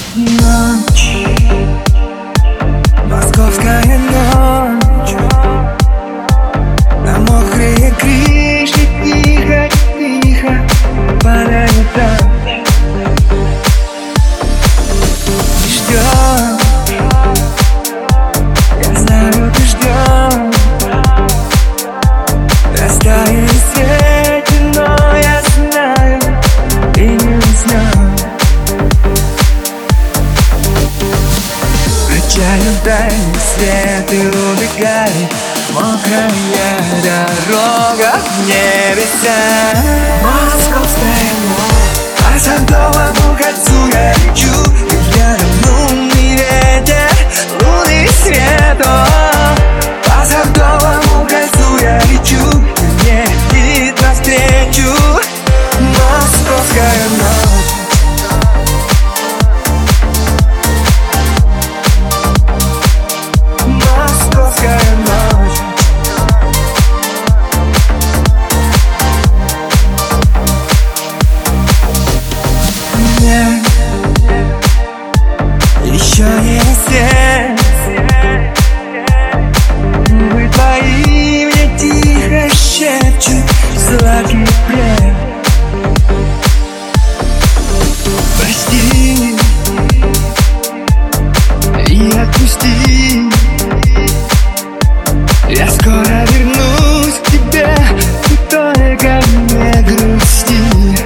Ночь, московская ночь, на мокрые крыши тихо, тихо падает дождь. И ждем, я знаю, ты ждешь. Растает свет, но я знаю, ты не уснешь. Включаю дальний свет и убегает мокрая дорога в небеса. Московская ночь, по Садовому кольцу я лечу, и я лунный ветер, лунный свет. По Садовому кольцу я лечу, и мне летит навстречу московская ночь. Еще не здесь, губы твои мне тихо шепчут сладкий плен. Прости и отпусти, я скоро вернусь к тебе, ты только не грусти.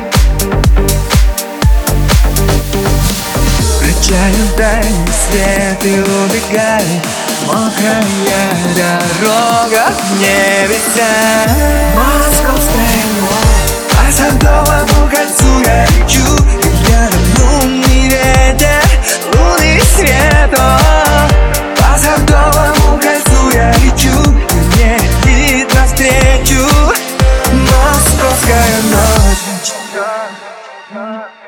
Включаю дальний свет и убегает мокрая дорога в небеса. Московская ночь, по Садовому кольцу я лечу, и рядом лунный ветер, лунный свет. По Садовому кольцу я лечу, и мне летит навстречу московская ночь.